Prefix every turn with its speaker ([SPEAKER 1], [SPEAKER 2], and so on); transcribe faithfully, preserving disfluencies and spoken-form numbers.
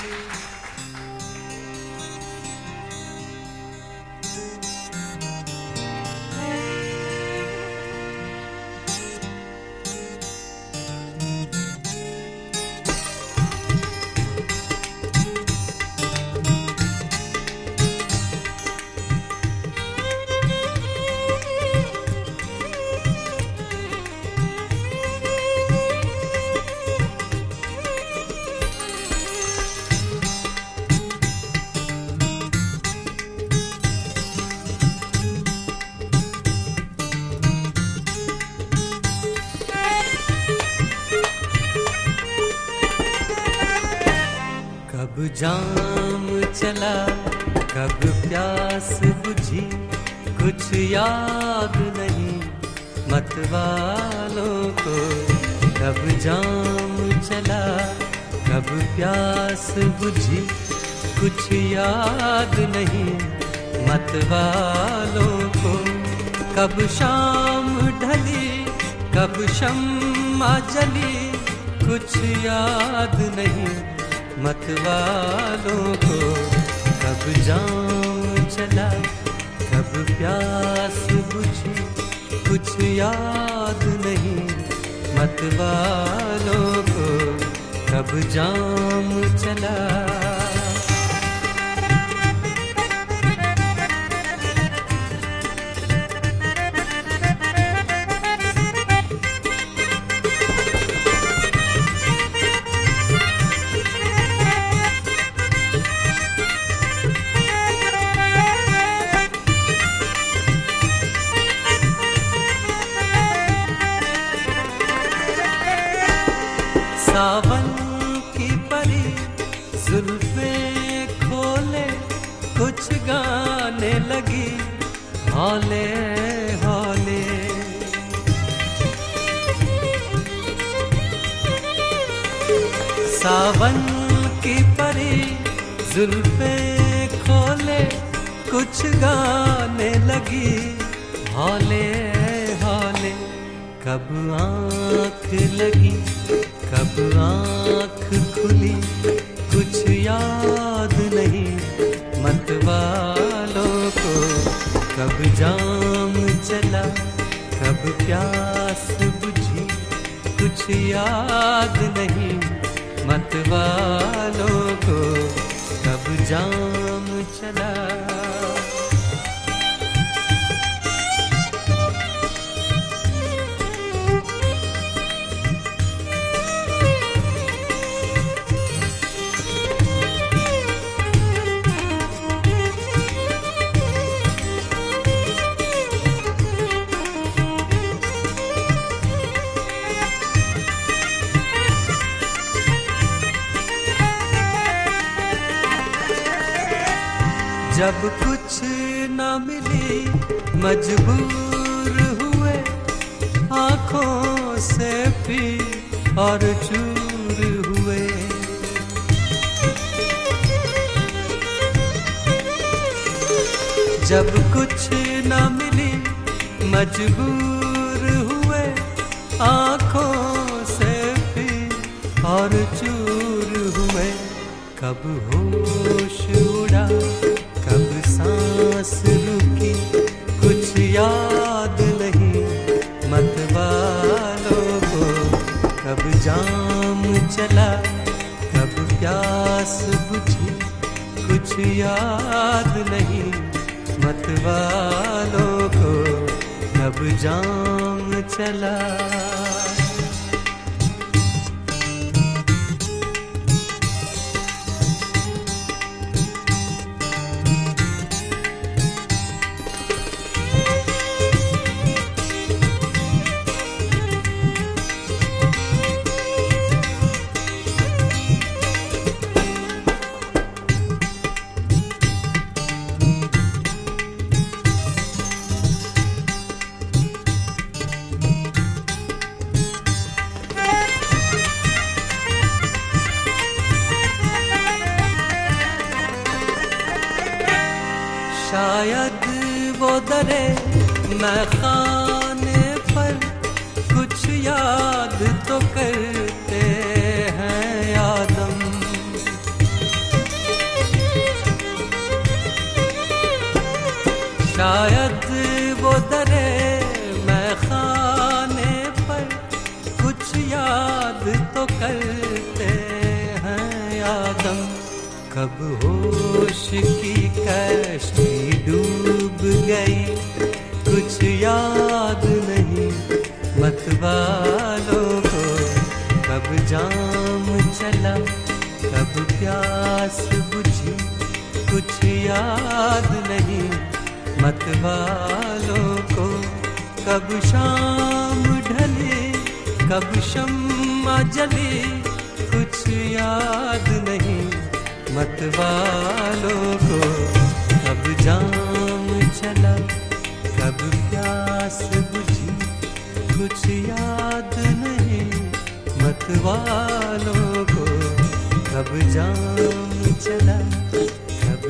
[SPEAKER 1] कब जाम चला कब प्यास बुझी कुछ याद नहीं मतवालों को। कब जाम चला कब प्यास बुझी कुछ याद नहीं मतवालों को। कब शाम ढली कब शम्मा जली कुछ याद नहीं मतवालों को। कब जाम चला कब प्यास बुझी कुछ याद नहीं मतवालों को। कब जाम चला सावन की परी जुल्फें खोले कुछ गाने लगी हौले हौले। सावन की परी जुल्फें खोले कुछ गाने लगी हौले हौले। कब आँख लगी कब आँख खुली कुछ याद नहीं मतवालों को। कब जाम चला कब प्यास बुझी कुछ याद नहीं मतवालों को। कब जाम चला जब कुछ न मिली मजबूर हुए आँखों से पी और चूर हुए। जब कुछ न मिली मजबूर हुए आँखों से पी और चूर हुए। कब होश उड़ा कब सांस रुकी कुछ याद नहीं मतवालों को। कब जाम चला कब प्यास बुझी कुछ याद नहीं मतवालों को। कब जाम चला शायद वो दरे मैं खाने पर कुछ याद तो करते हैं आदम। शायद वो दरे मैं खाने पर कुछ याद तो करते हैं आदम। कब होश की कश्ती डूब गई कुछ याद नहीं मतवालों को। कब जाम चला कब प्यास बुझी कुछ याद नहीं मतवालों को। कब शाम ढले कब शम्मा जले कुछ याद नहीं मतवालों को। कब जाम चला कब प्यास बुझी कुछ याद नहीं मतवालों को। कब जाम चला कब